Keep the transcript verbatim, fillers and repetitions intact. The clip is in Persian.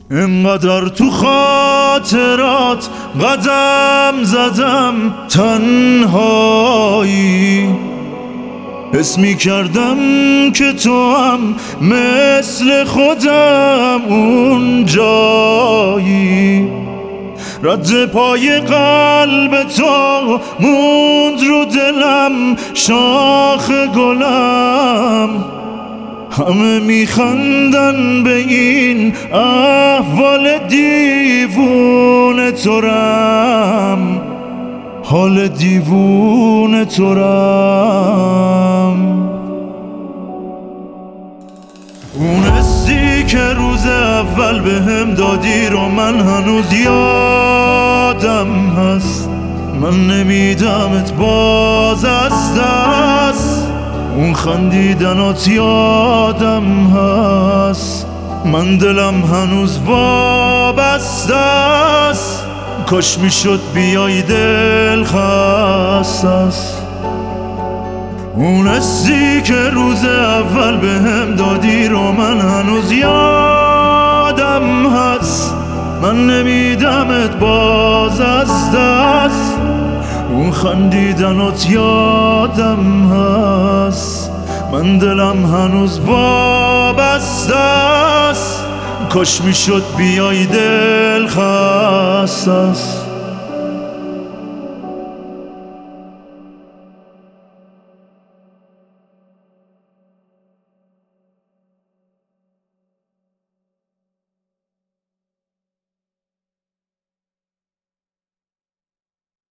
اینقدر تو خاطرات قدم زدم تنهایی، حس می کردم که تو هم مثل خودم اون جایی. رد پای قلب تو موند رو دلم شاخ گلم، همه میخندن به این احوال دیوونه تورم، حال دیوونه تورم. اون حسی که روز اول به هم دادی رو من هنوز یادم هست، من نمیدمت باز از دست، اون خندیدنات یادم هست، من دلم هنوز وابسته است، کاش میشد بیای دل خسته است. اون حسی که روز اول به هم دادی رو من هنوز یادم هست، من نمیدمت باز از دست، اون خندیدنات یادم هست، من دلم هنوز وابسته است، کاش میشد بیای دل خسته است.